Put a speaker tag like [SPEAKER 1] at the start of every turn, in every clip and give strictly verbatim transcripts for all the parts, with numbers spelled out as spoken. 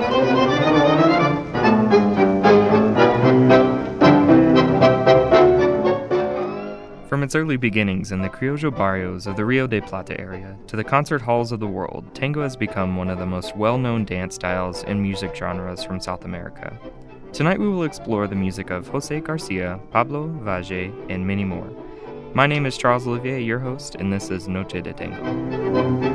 [SPEAKER 1] From its early beginnings in the criollo barrios of the Rio de Plata area to the concert halls of the world, tango has become one of the most well-known dance styles and music genres from South America. Tonight we will explore the music of Jose Garcia, Pablo Valle, and many more. My name is Charles Olivier, your host, and this is Noche de Tango.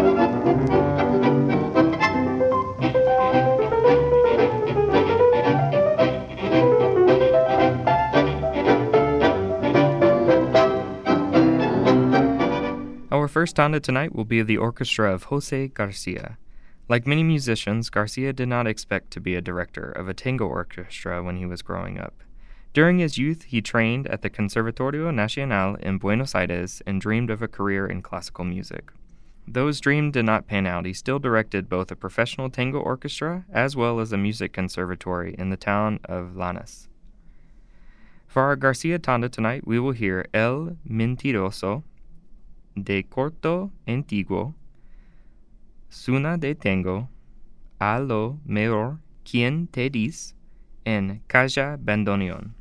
[SPEAKER 1] Our first tanda tonight will be the orchestra of Jose Garcia. Like many musicians, Garcia did not expect to be a director of a tango orchestra when he was growing up. During his youth, he trained at the Conservatorio Nacional in Buenos Aires and dreamed of a career in classical music. Though his dream did not pan out, he still directed both a professional tango orchestra as well as a music conservatory in the town of Lanús. For our Garcia tanda tonight, we will hear El Mentiroso, De Corto Antiguo, Suna de Tango, A lo Mejor Quien Te Dis, and Calla Bandoneon.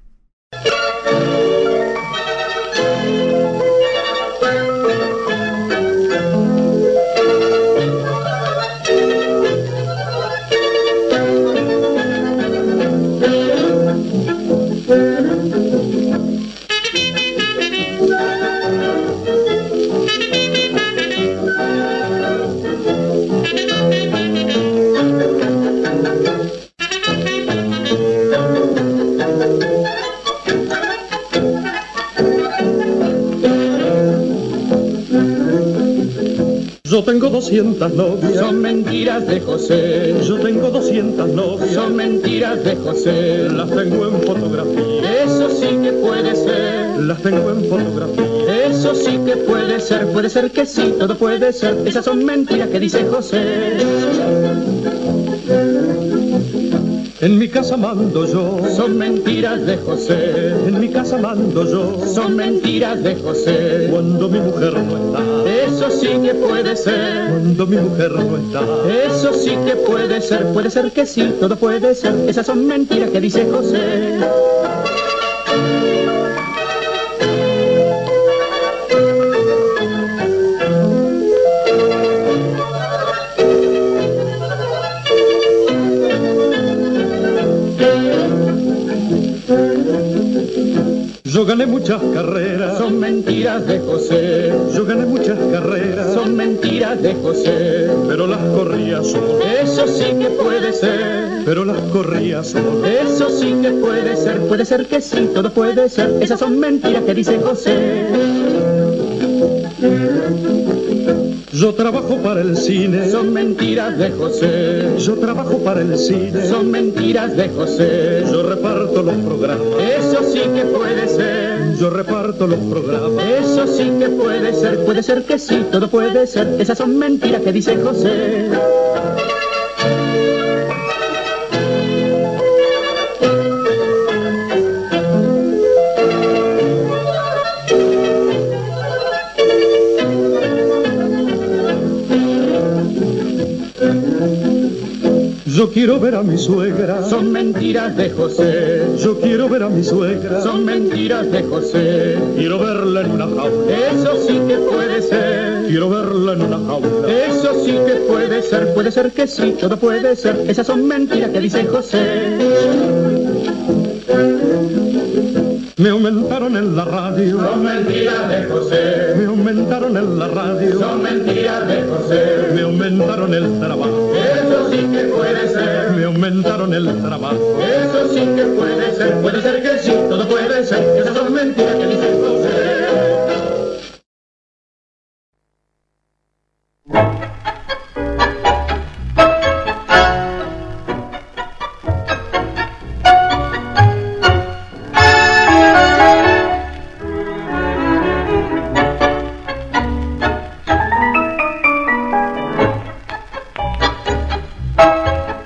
[SPEAKER 2] Yo tengo doscientas novias,
[SPEAKER 3] son mentiras de José.
[SPEAKER 2] Yo tengo doscientas novias,
[SPEAKER 3] son mentiras de José.
[SPEAKER 2] Las tengo en fotografía,
[SPEAKER 3] eso sí que puede ser.
[SPEAKER 2] Las tengo en fotografía,
[SPEAKER 3] eso sí que puede ser. Puede ser que sí, todo puede ser. Esas son mentiras que dice José.
[SPEAKER 2] En mi casa mando yo,
[SPEAKER 3] son mentiras de José.
[SPEAKER 2] En mi casa mando yo,
[SPEAKER 3] son mentiras de José.
[SPEAKER 2] Cuando mi mujer no está,
[SPEAKER 3] eso sí que puede ser.
[SPEAKER 2] Cuando mi mujer no está,
[SPEAKER 3] eso sí que puede ser. Puede ser que sí, todo puede ser. Esas son mentiras que dice José.
[SPEAKER 2] Yo gané muchas carreras,
[SPEAKER 3] son mentiras de José.
[SPEAKER 2] Yo gané muchas carreras,
[SPEAKER 3] son mentiras de José.
[SPEAKER 2] Pero las corría solo,
[SPEAKER 3] eso sí que puede ser.
[SPEAKER 2] Pero las corría solo,
[SPEAKER 3] eso sí que puede ser. Puede ser que sí, todo puede ser. Esas son mentiras que dice José.
[SPEAKER 2] Yo trabajo para el cine,
[SPEAKER 3] son mentiras de José.
[SPEAKER 2] Yo trabajo para el cine,
[SPEAKER 3] son mentiras de José.
[SPEAKER 2] Yo reparto los programas,
[SPEAKER 3] eso sí que puede ser.
[SPEAKER 2] Yo reparto los programas,
[SPEAKER 3] eso sí que puede ser. Puede ser que sí, todo puede ser. Esas son mentiras que dice José.
[SPEAKER 2] Yo quiero ver a mi suegra,
[SPEAKER 3] son mentiras de José.
[SPEAKER 2] Yo quiero ver a mi suegra,
[SPEAKER 3] son mentiras de José.
[SPEAKER 2] Quiero verla en una jaula,
[SPEAKER 3] eso sí que puede ser.
[SPEAKER 2] Quiero verla en una jaula,
[SPEAKER 3] eso sí que puede ser. Puede ser que sí, todo puede ser. Esas son mentiras que dice José.
[SPEAKER 2] Me aumentaron en la radio,
[SPEAKER 3] son mentiras de José.
[SPEAKER 2] Me aumentaron en la radio,
[SPEAKER 3] son mentiras de José.
[SPEAKER 2] Me aumentaron el trabajo,
[SPEAKER 3] eso sí que puede ser.
[SPEAKER 2] Me aumentaron el trabajo,
[SPEAKER 3] eso sí que puede ser. Puede ser que sí, todo puede ser. Esas son mentiras que dice José.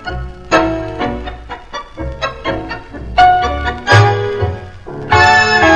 [SPEAKER 4] Thank you.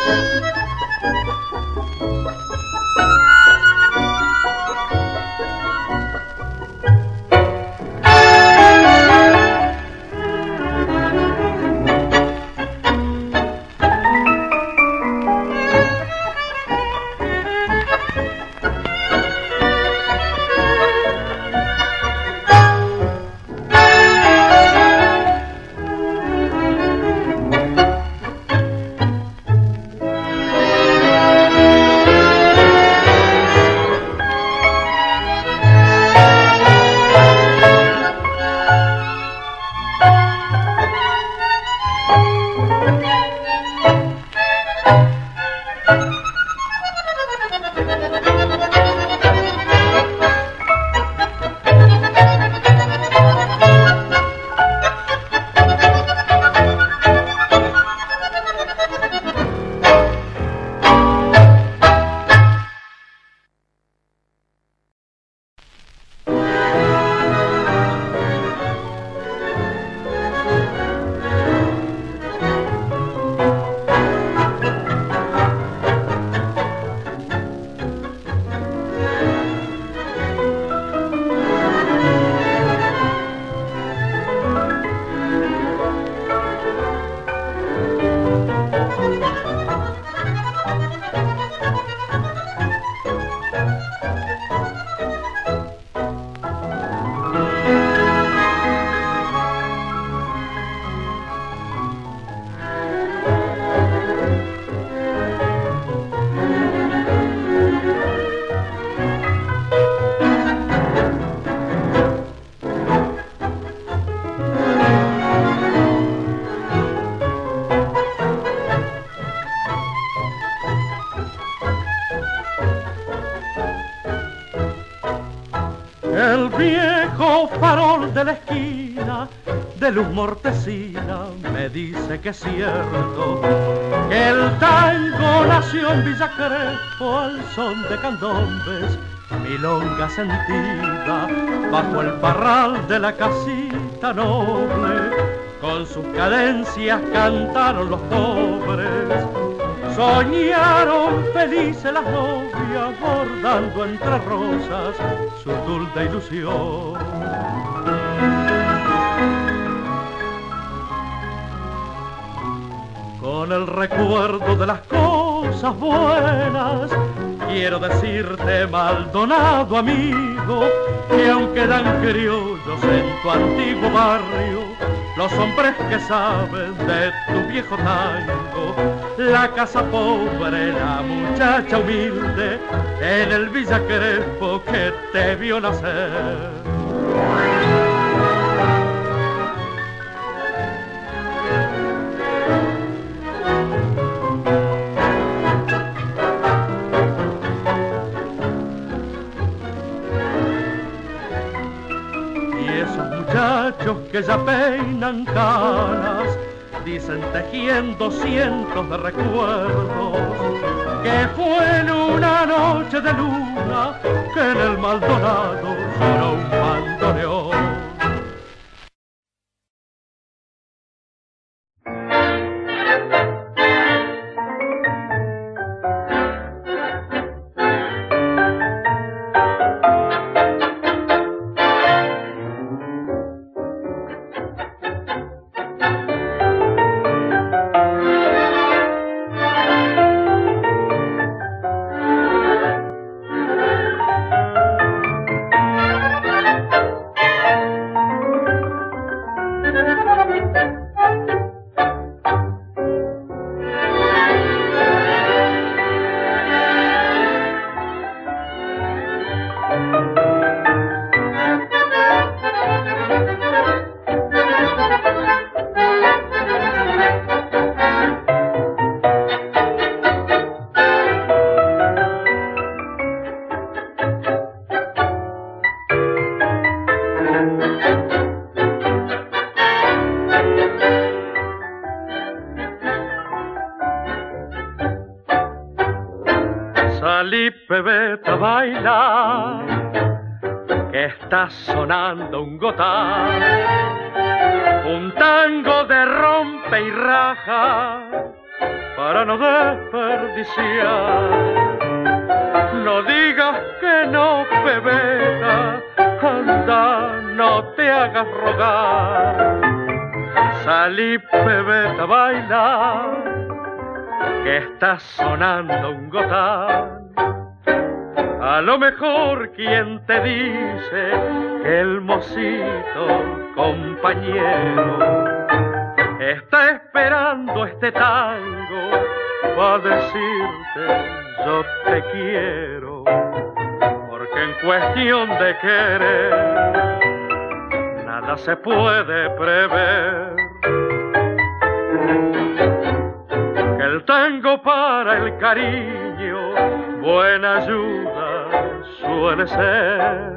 [SPEAKER 2] El viejo farol de la esquina de luz mortecina me dice que es cierto que el tango nació en Villa Crespo al son de candombes, milonga sentida bajo el parral de la casita noble. Con sus cadencias cantaron los pobres, soñaron felices las novias bordando entre rosas su dulce ilusión. Con el recuerdo de las cosas buenas quiero decirte, Maldonado amigo, que aún quedan criollos en tu antiguo barrio, los hombres que saben de tu viejo tango, la casa pobre, la muchacha humilde, en el Villa Crespo que te vio nacer. Muchachos que ya peinan canas, dicen tejiendo cientos de recuerdos, que fue en una noche de luna que en el Maldonado sonó un bandoneón. Salí, pebeta, a bailar, que está sonando un gotán, un tango de rompe y raja, para no desperdiciar. No digas que no, pebeta, anda, no te hagas rogar. Salí, pebeta, a bailar, que está sonando un gotán. A lo mejor quien te dice que el mocito compañero está esperando este tango va a decirte yo te quiero, porque en cuestión de querer nada se puede prever. Que el tango para el cariño buena ayuda suele ser.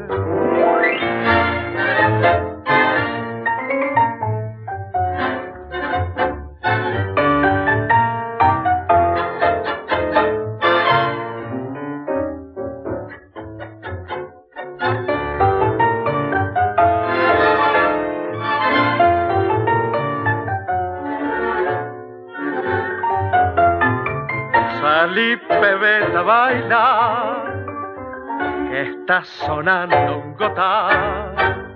[SPEAKER 2] Salí, pebeta, a bailar, que está sonando un gotán.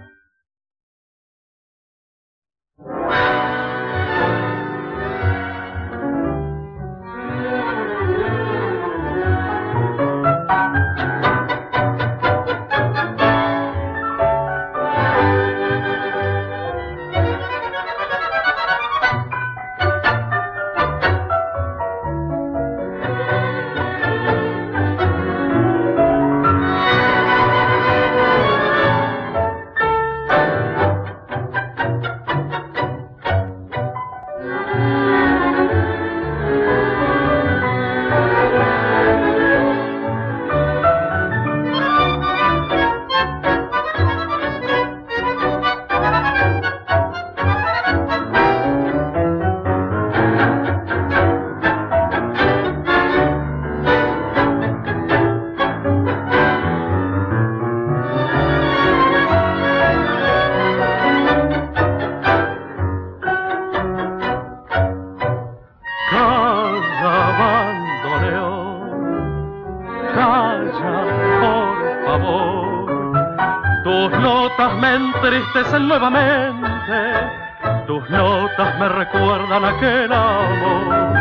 [SPEAKER 2] Entristecen nuevamente, tus notas me recuerdan aquel amor.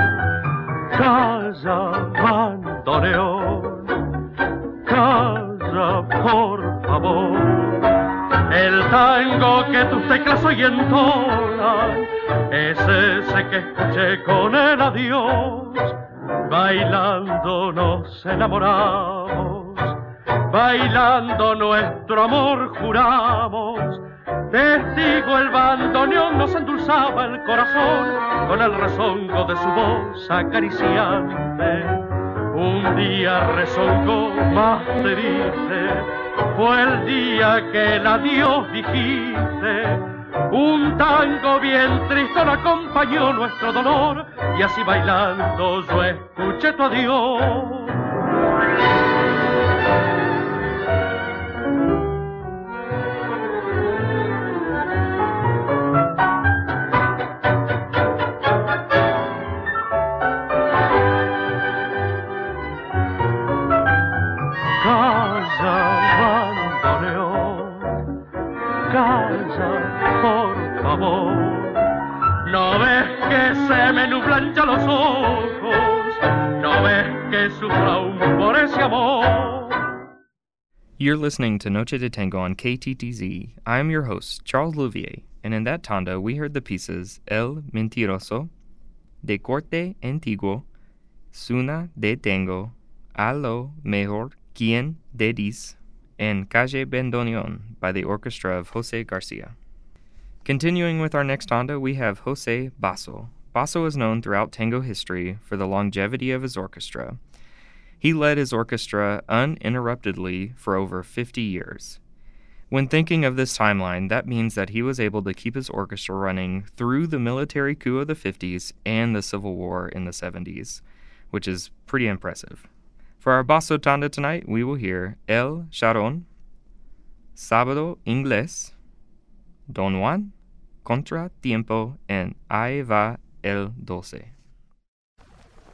[SPEAKER 2] Calla, bandoneón, calla, por favor. El tango que tus teclas hoy entonan es ese que escuché con el adiós. Bailando nos enamoramos, bailando nuestro amor juramos. Testigo el bandoneón nos endulzaba el corazón con el rezongo de su voz acariciante. Un día rezongó más triste, fue el día que el adiós dijiste. Un tango bien tristón acompañó nuestro dolor y así bailando yo escuché tu adiós. No ves que se me nublan ya los ojos, no ves que sufro aún por ese amor.
[SPEAKER 1] You're listening to Noche de Tango on K T T Z. I am your host, Charles Louvier, and in that tanda we heard the pieces El Mentiroso, De Corte Antiguo, Suna de Tango, A lo Mejor, Quien de Dis, and Calle Bandoneon by the orchestra of Jose Garcia. Continuing with our next tanda, we have Jose Basso. Basso is known throughout tango history for the longevity of his orchestra. He led his orchestra uninterruptedly for over fifty years. When thinking of this timeline, that means that he was able to keep his orchestra running through the military coup of the fifties and the Civil War in the seventies, which is pretty impressive. For our Basso tanda tonight, we will hear El Charron, Sábado Inglés, Don Juan, Contra Tiempo, and Ahí va el doce.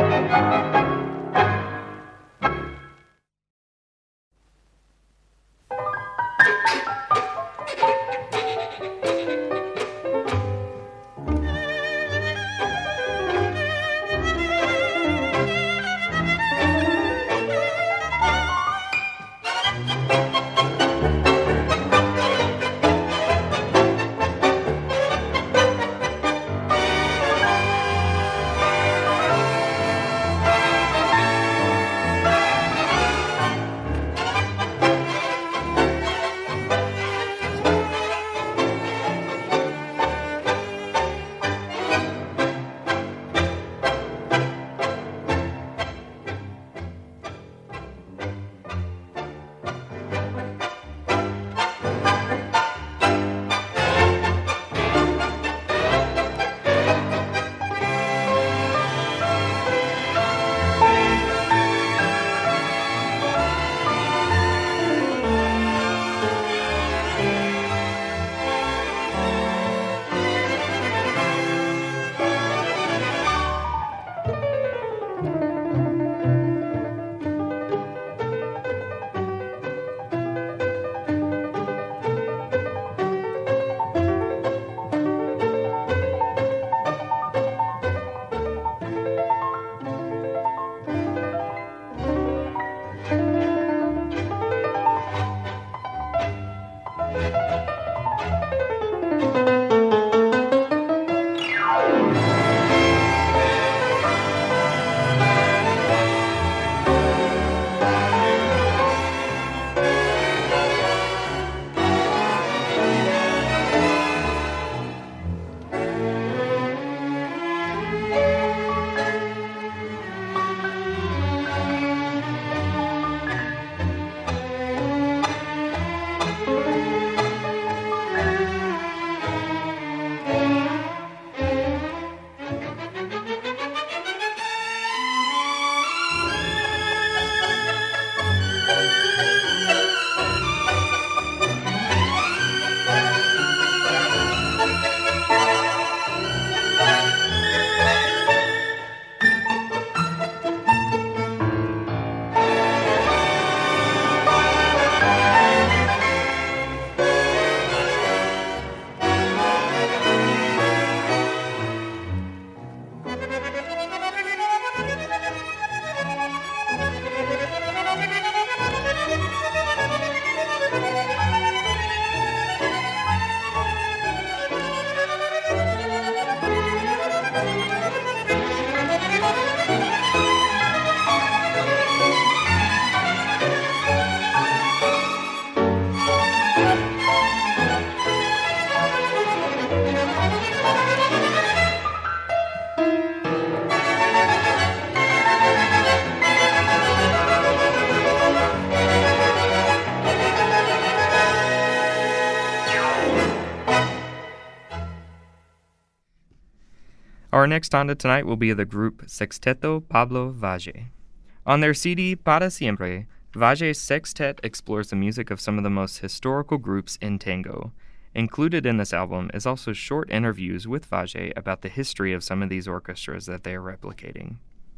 [SPEAKER 1] Our next tanda tonight will be the group Sexteto Pablo Valle. On their C D Para Siempre, Valle's sextet explores the music of some of the most historical groups in tango. Included in this album is also short interviews with Valle about the history of some of these orchestras that they are replicating.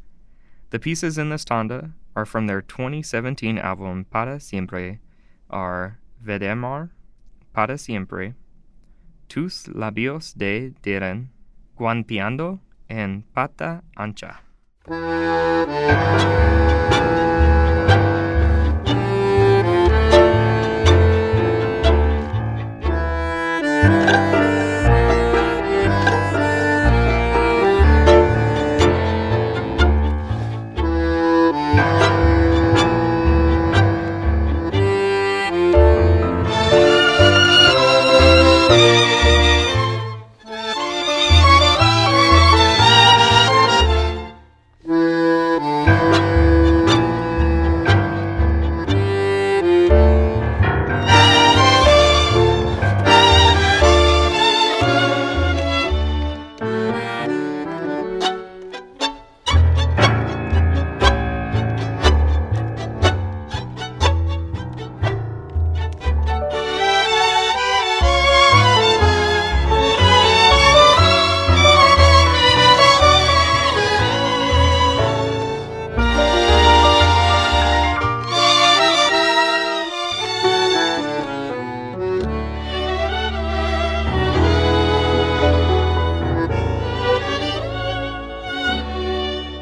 [SPEAKER 1] The pieces in this tanda are from their twenty seventeen album Para Siempre are Vedemar, Para Siempre, Tus Labios de Diren, Guanpiando, and Pata Ancha.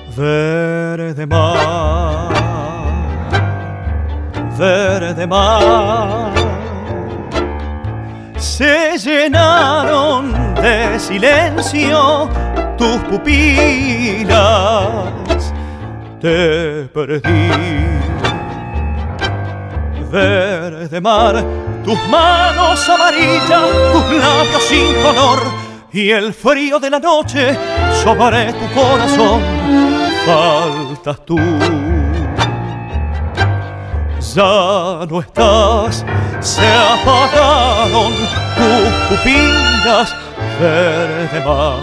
[SPEAKER 4] Verde mar, verde mar, se llenaron de silencio tus pupilas, te perdí. Verde mar, tus manos amarillas, tus labios sin color y el frío de la noche sobre tu corazón. Faltas tú, ya no estás, se apagaron tus pupilas, verde mar.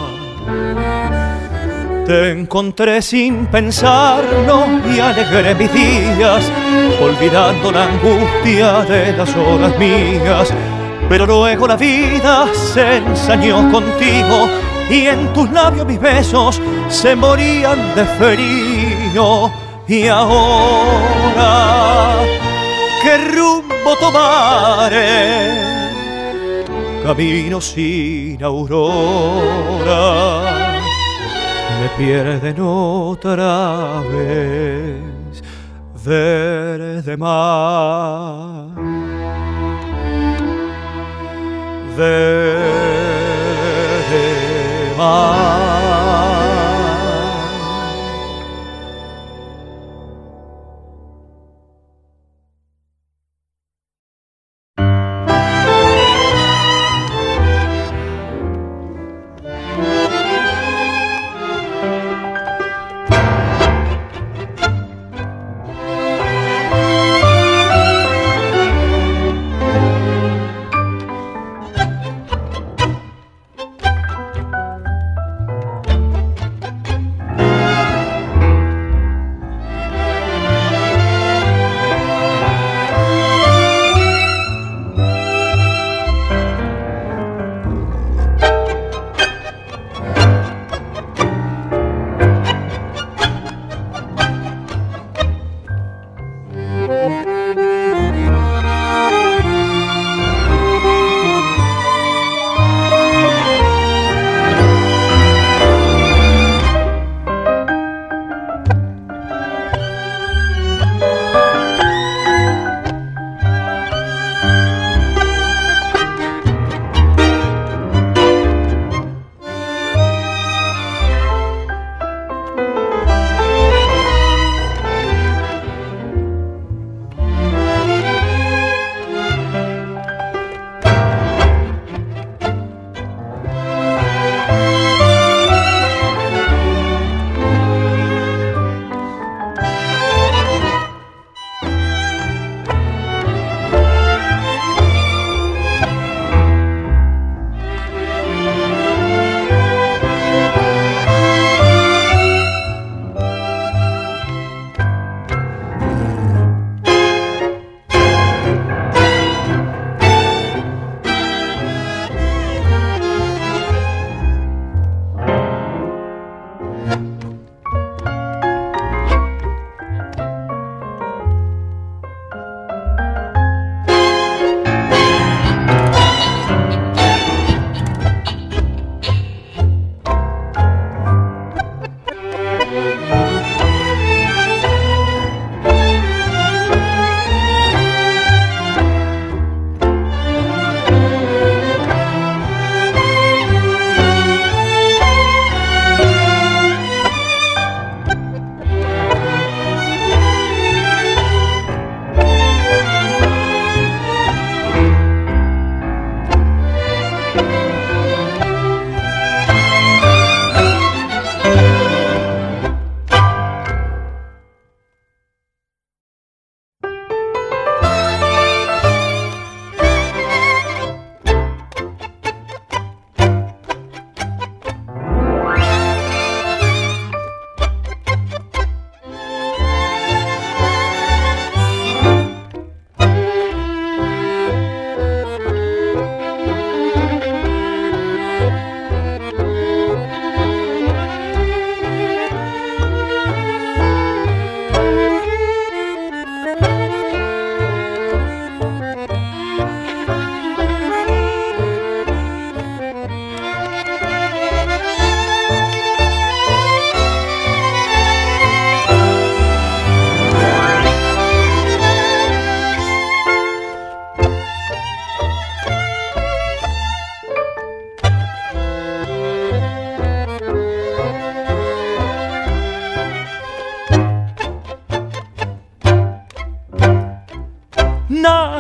[SPEAKER 4] Te encontré sin pensarlo y alegré mis días, olvidando la angustia de las horas mías. Pero luego la vida se ensañó contigo y en tus labios mis besos se morían de frío. Y ahora, ¿qué rumbo tomaré? Camino sin aurora, me pierden otra vez, verde mar, verde mar.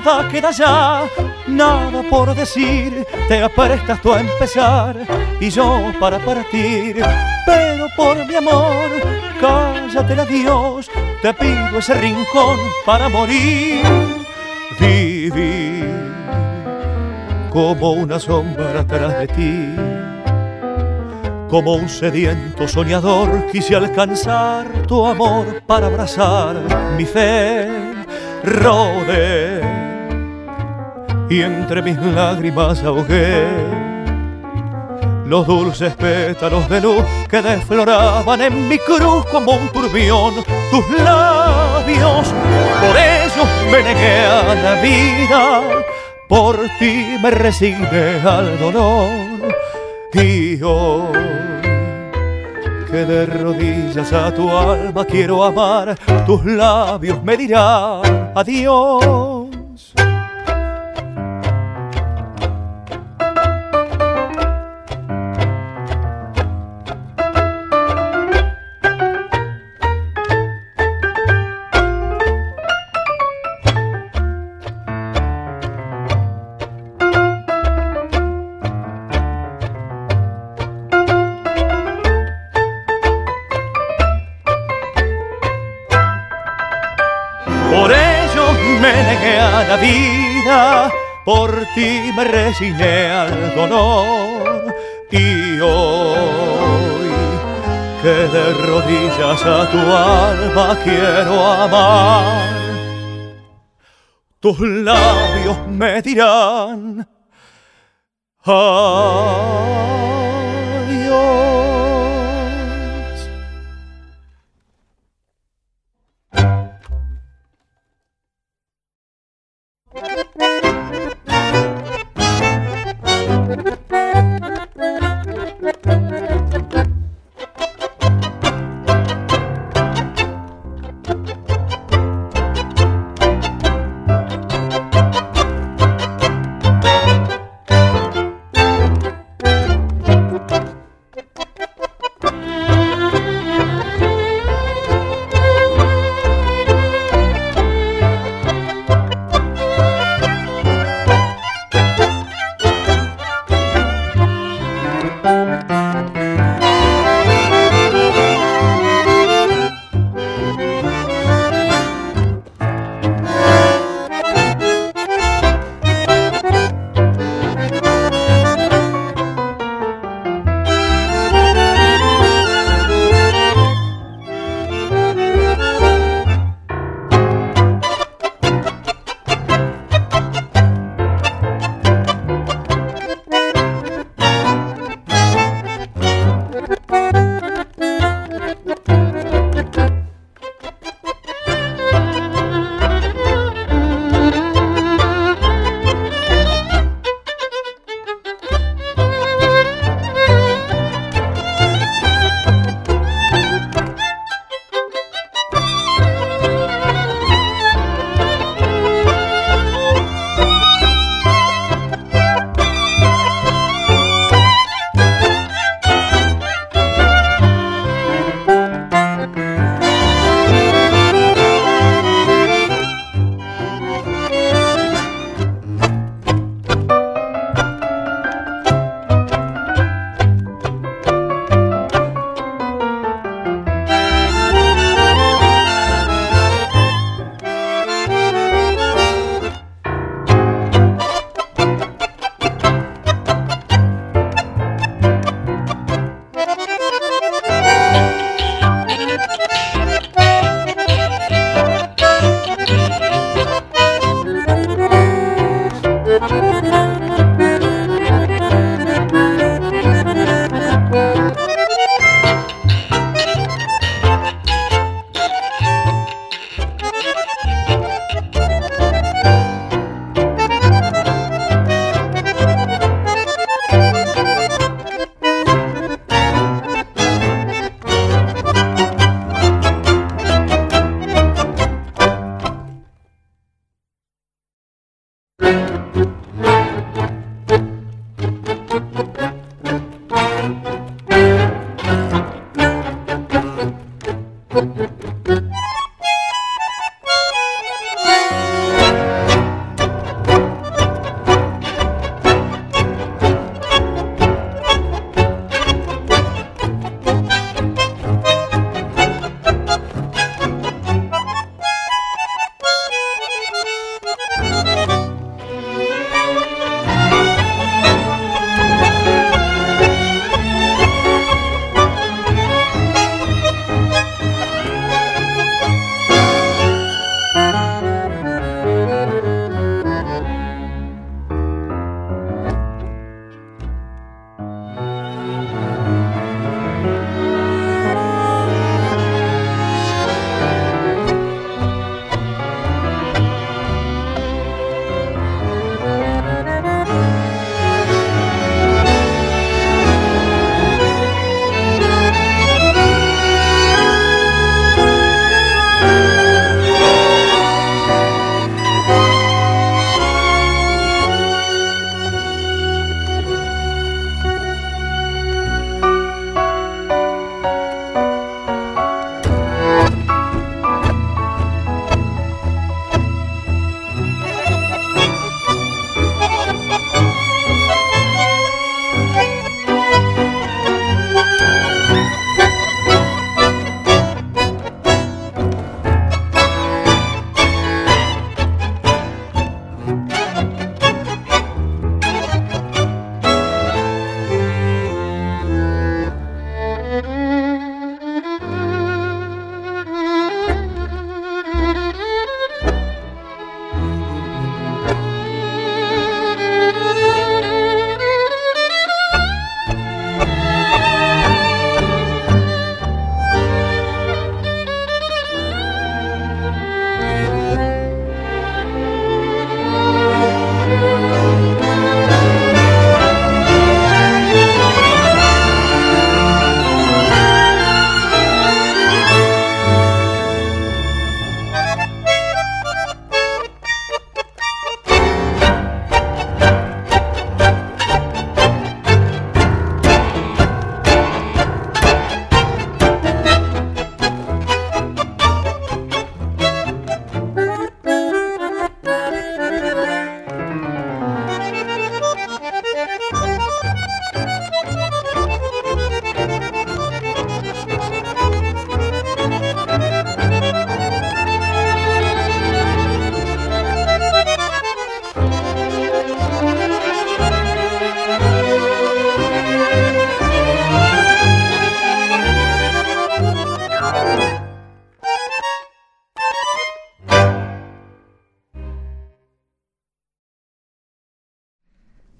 [SPEAKER 4] nada queda ya, nada por decir, te aprestas tú a empezar y yo para partir, pero por mi amor, cállate el adiós, te pido ese rincón para morir, vivir como una sombra atrás de ti. Como un sediento soñador quise alcanzar tu amor para abrazar mi fe. Rodé y entre mis lágrimas ahogué los dulces pétalos de luz que desfloraban en mi cruz como un turbión tus labios. Por ellos me negué a la vida, por ti me resigné al dolor. Y hoy que de rodillas a tu alma quiero amar, tus labios me dirán adiós. Por ti me resigné al dolor y hoy que de rodillas a tu alma quiero amar, tus labios me dirán adiós.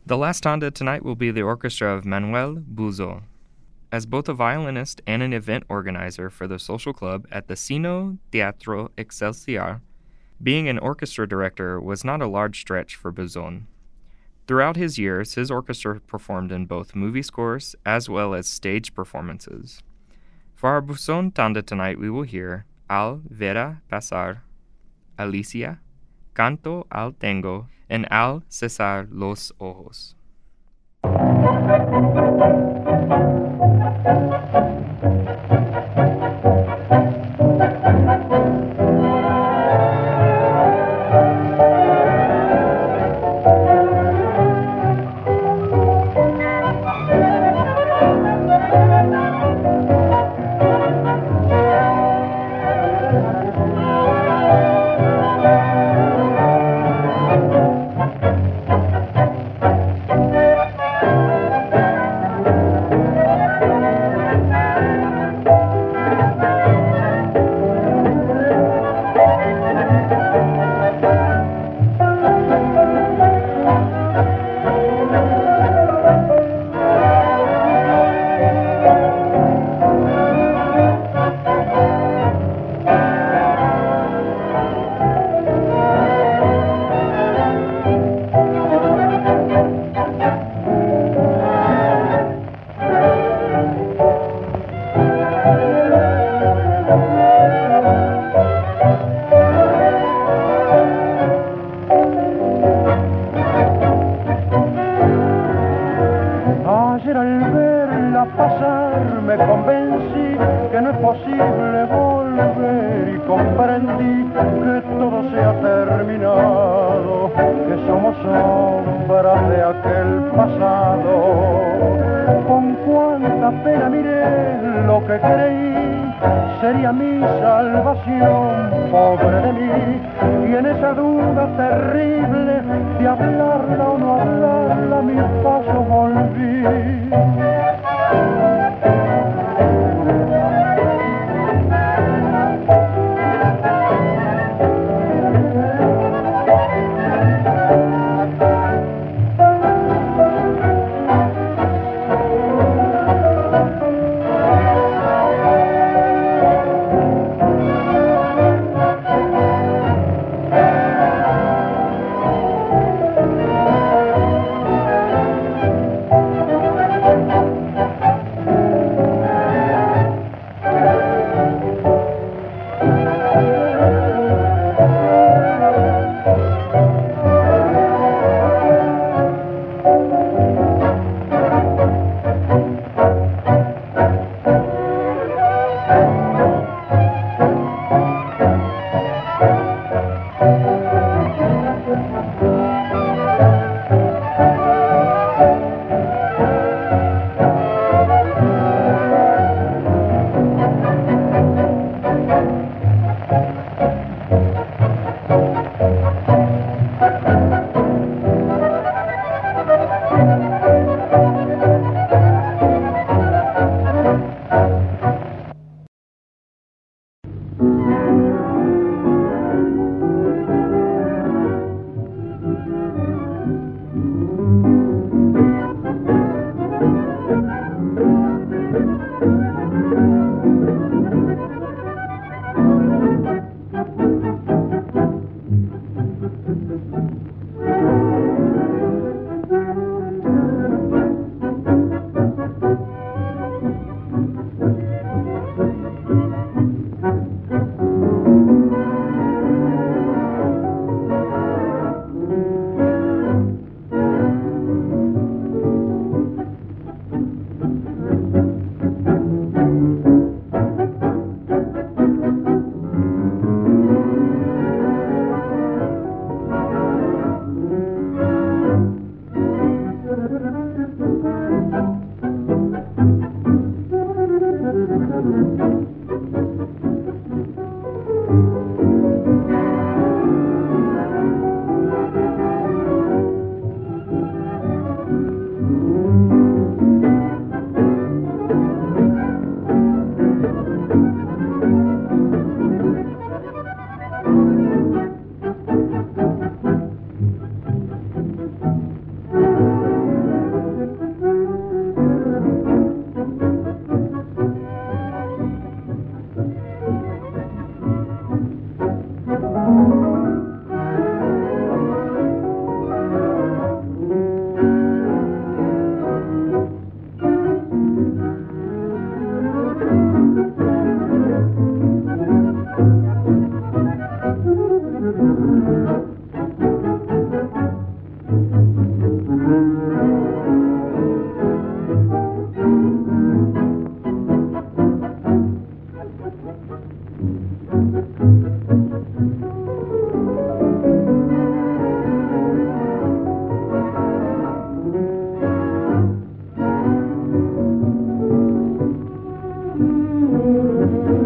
[SPEAKER 1] The last tanda tonight will be the orchestra of Manuel Buzo. As both a violinist and an event organizer for the social club at the Sino Teatro Excelsior, being an orchestra director was not a large stretch for Buzon. Throughout his years, his orchestra performed in both movie scores as well as stage performances. For our Buzon tanda tonight, we will hear Al Vera Pasar, Alicia, Canto al Tango, and Al Cesar los Ojos.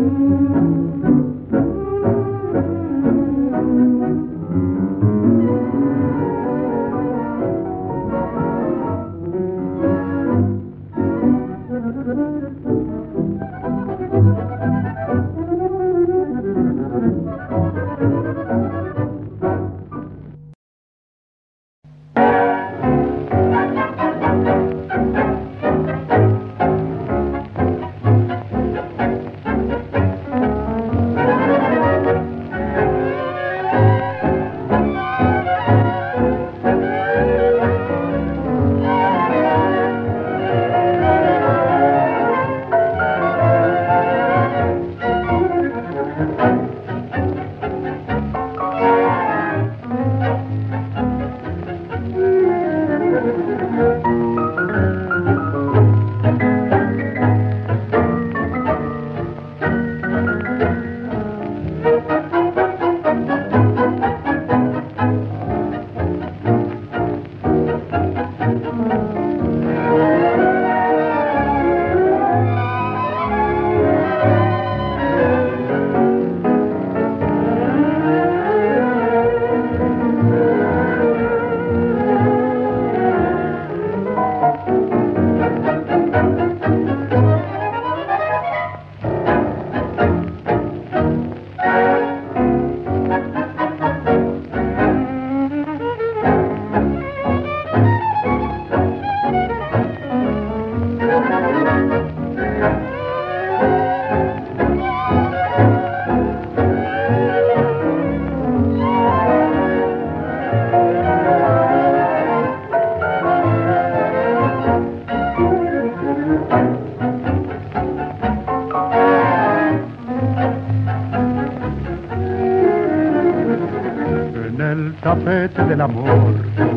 [SPEAKER 2] tapete del amor,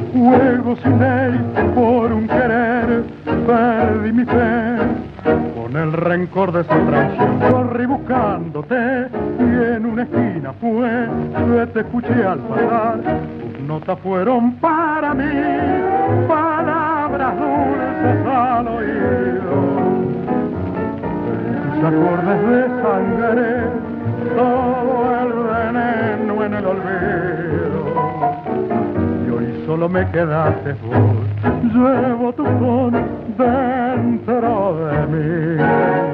[SPEAKER 2] juego sin ley por un querer, perdí mi fe, con el rencor de esa traición corrí buscándote, y en una esquina fue que te escuché al pasar, tus notas fueron para mí, palabras dulces al oído, en tus acordes de sangre, todo el veneno en el olvido, y hoy solo me quedaste vos, llevo tu son dentro de mí.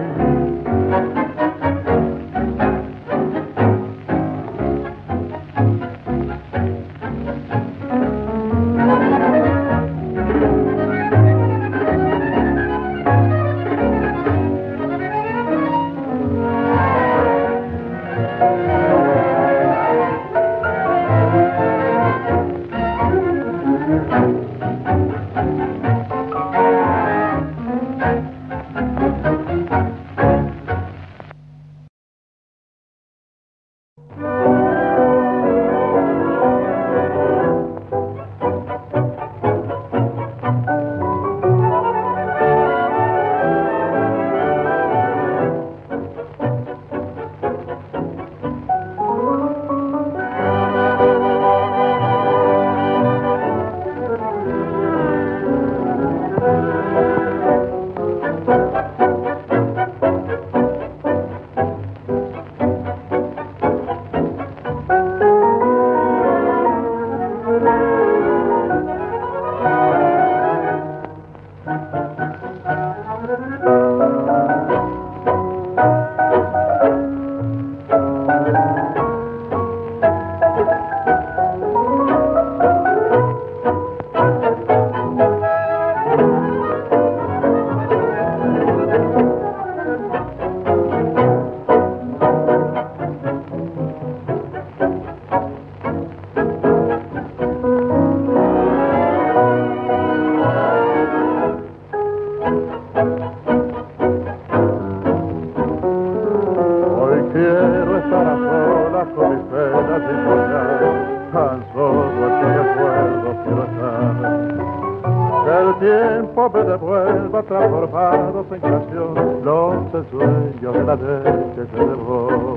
[SPEAKER 2] Transformados en canción los ensueños de la noche que se llevó.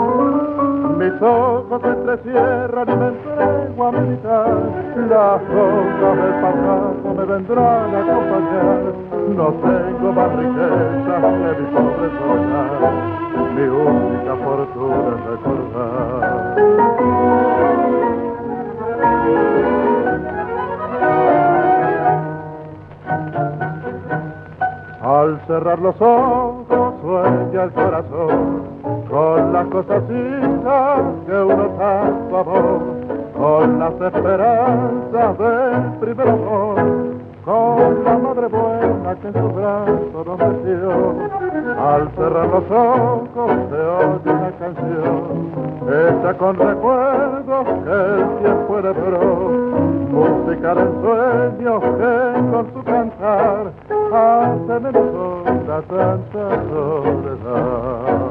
[SPEAKER 2] Mis ojos se entrecierran y me entrego a meditar, las sombras del pasado me vendrán a acompañar. No tengo más riqueza que mi pobre soledad, ni un
[SPEAKER 5] corazón, con las cosasitas que uno tanto amó, con las esperanzas del primer amor, con la madre buena que en su brazo nos metió. Al cerrar los ojos se oye una canción, hecha con recuerdos que el tiempo heredó, música de sueños que con su cantar hace menos la tanta soledad.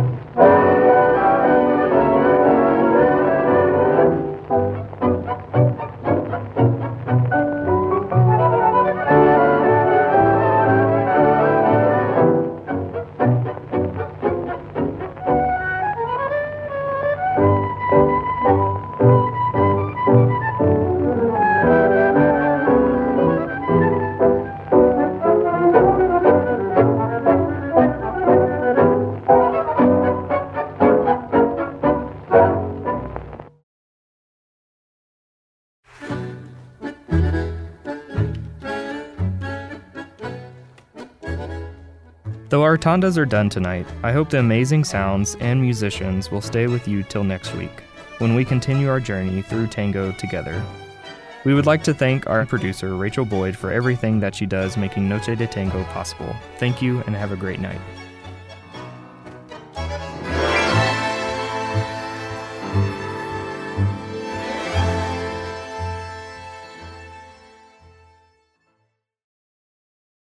[SPEAKER 1] Though our tandas are done tonight, I hope the amazing sounds and musicians will stay with you till next week, when we continue our journey through tango together. We would like to thank our producer, Rachel Boyd, for everything that she does making Noche de Tango possible. Thank you and have a great night.